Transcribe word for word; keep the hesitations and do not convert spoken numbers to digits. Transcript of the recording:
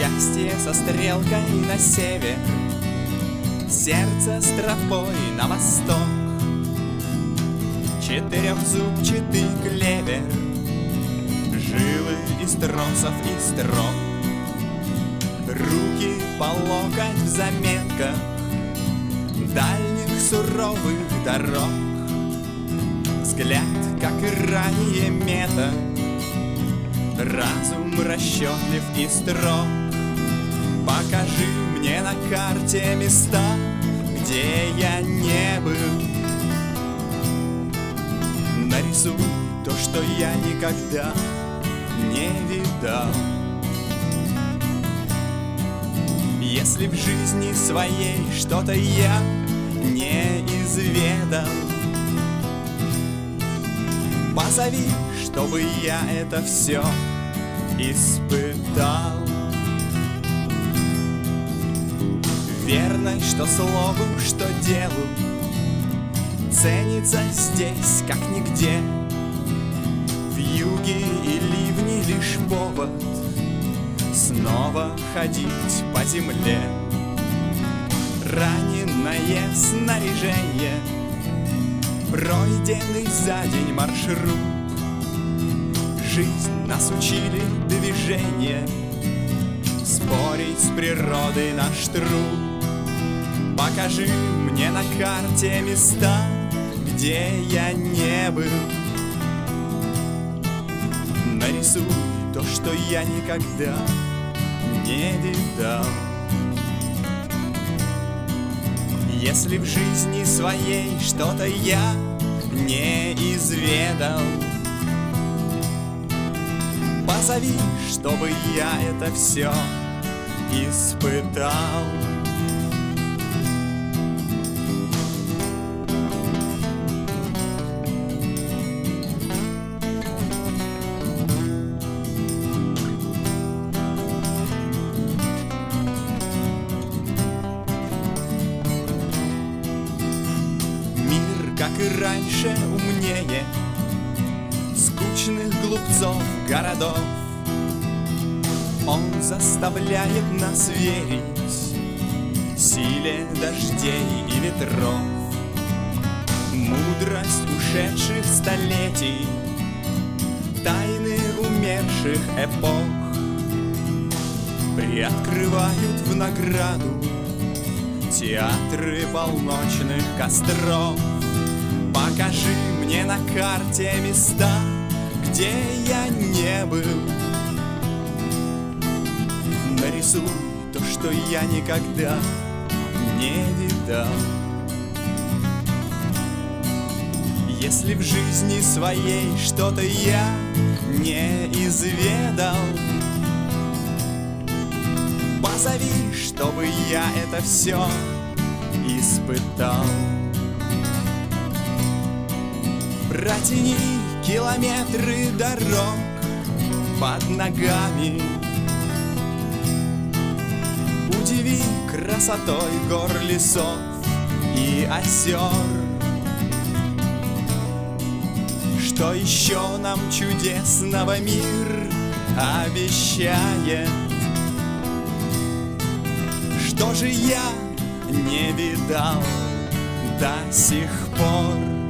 Счастье со стрелкой на север, сердце с тропой на восток, четырехзубчатый клевер, жилы из тросов и строк, руки по локоть в заметках дальних суровых дорог, взгляд, как и ранее, метод, разум расчетлив и строг. Покажи мне на карте места, где я не был. Нарисуй то, что я никогда не видал. Если в жизни своей что-то я не изведал, позови, чтобы я это все испытал. Верность, что слову, что делу, ценится здесь, как нигде. Вьюги и ливни лишь повод снова ходить по земле. Раненое снаряжение, пройденный за день маршрут. Жизнь нас учили движение, спорить с природой наш труд. Покажи мне на карте места, где я не был. Нарисуй то, что я никогда не видал. Если в жизни своей что-то я не изведал, позови, чтобы я это все испытал. Как и раньше, умнее скучных глупцов городов. Он заставляет нас верить силе дождей и ветров. Мудрость ушедших столетий, тайны умерших эпох приоткрывают в награду театры полночных костров. Покажи мне на карте места, где я не был. Нарисуй то, что я никогда не видал. Если в жизни своей что-то я не изведал, позови, чтобы я это все испытал. Протяни километры дорог под ногами, удиви красотой гор, лесов и озер. Что еще нам чудесного мир обещает? Что же я не видал до сих пор?